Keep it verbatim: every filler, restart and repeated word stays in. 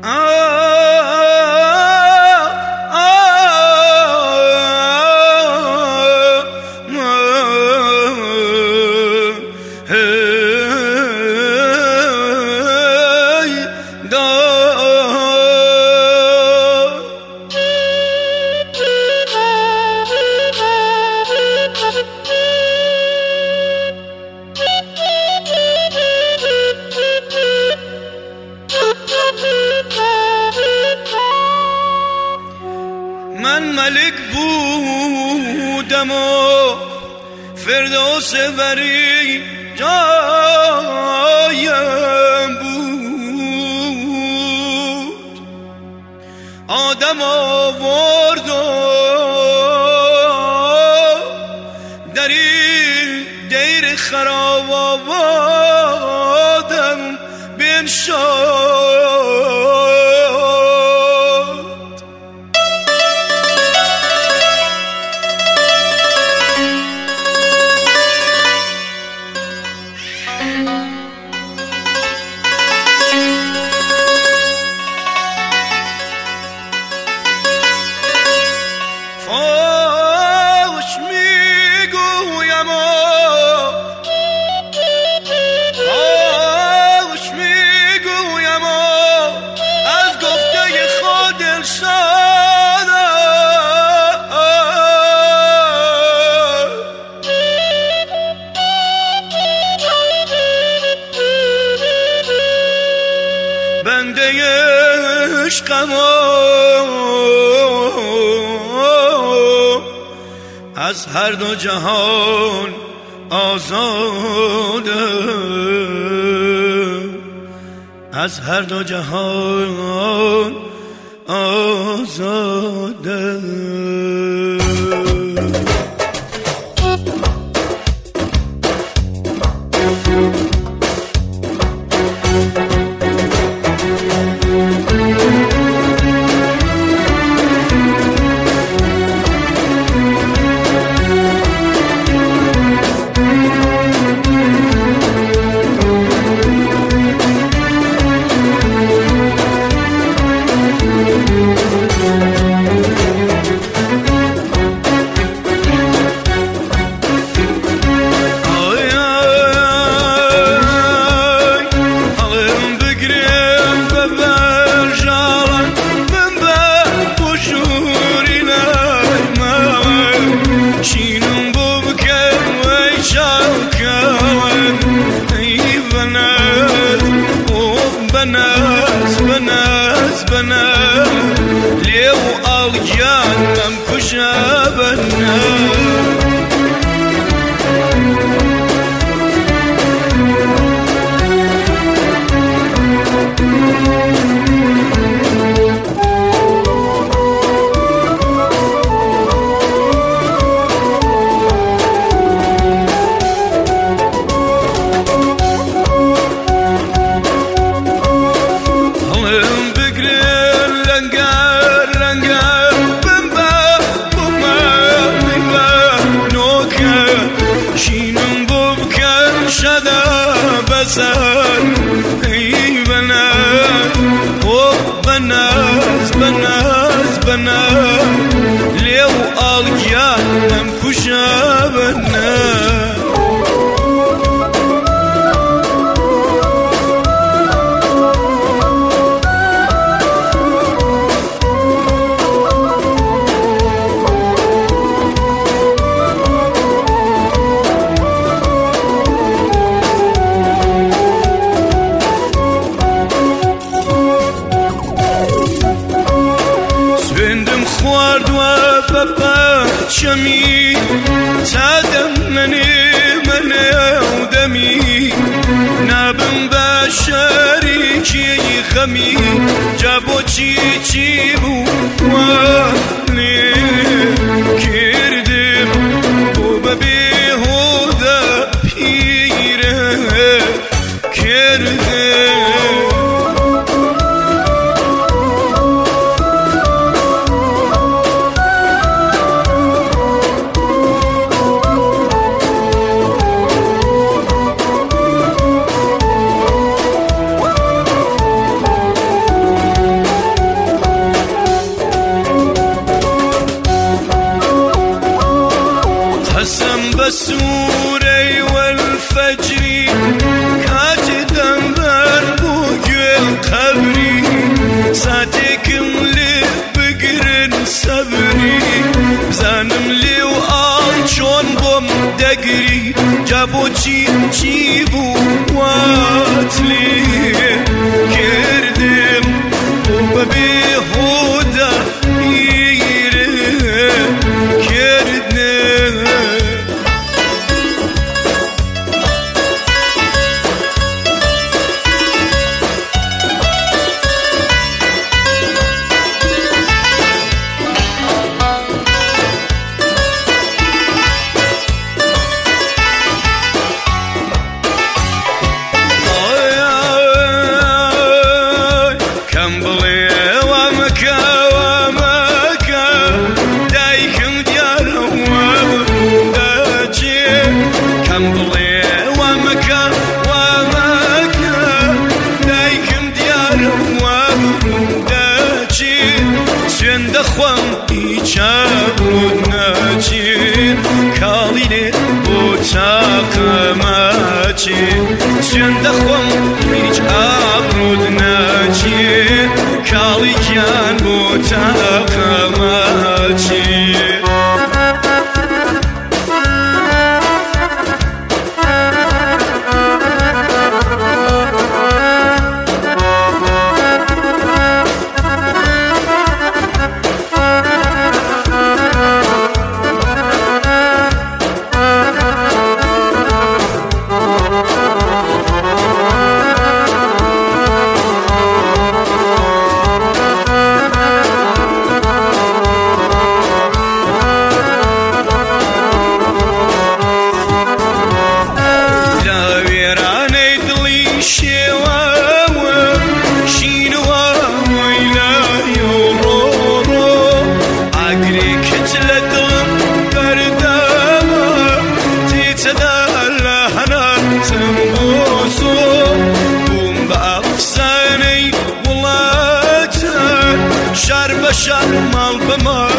من ملک بودم و فردوس بری جایم بود، آدم آورد و در این دیر خراب آبادم بنشاند. بنده عشقم از هر دو جهان آزاده، از هر دو جهان آزاده. بناس بناس بناس ليو أغجان ممكشة بناس اي بنات وبنات بنات بنات ليو أغجان ممكشة بنات خوارد و بابا شمی تادم منی منی و دمی نبم بشری کی خمی جابو چی چی بو ولی کردم و ببیهودا پیره کردم. سوري والفجر كاتدم بربوك قبري ساتكم لي بقر صبري بزانم لي وآل شون بوم دقري جابو چي جيبو واتلي كردم وببيهودا يرم كردم سوين دخوم هيج أبرود ناجي كالي كان بوتاق ماجي شر بشر مال بمال